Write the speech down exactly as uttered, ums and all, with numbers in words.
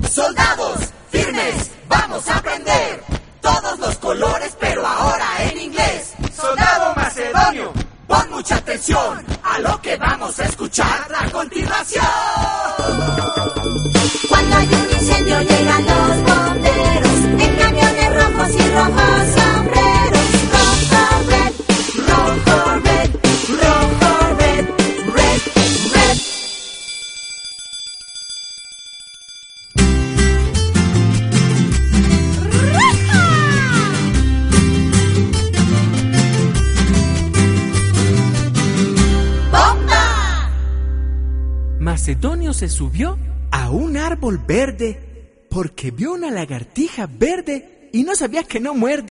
Soldados, firmes, vamos a aprender todos los colores, pero ahora en inglés. Soldado macedonio, pon mucha atención a lo que vamos a escuchar a continuación. Cuando hay un incendio llegan los bomberos en camiones rojos y rojos sombreros. Rojo, red, rojo, red, rojo, red, red, red. ¡Bomba! Macedonio se subió a un árbol verde porque vio una lagartija verde y no sabía que no muerde.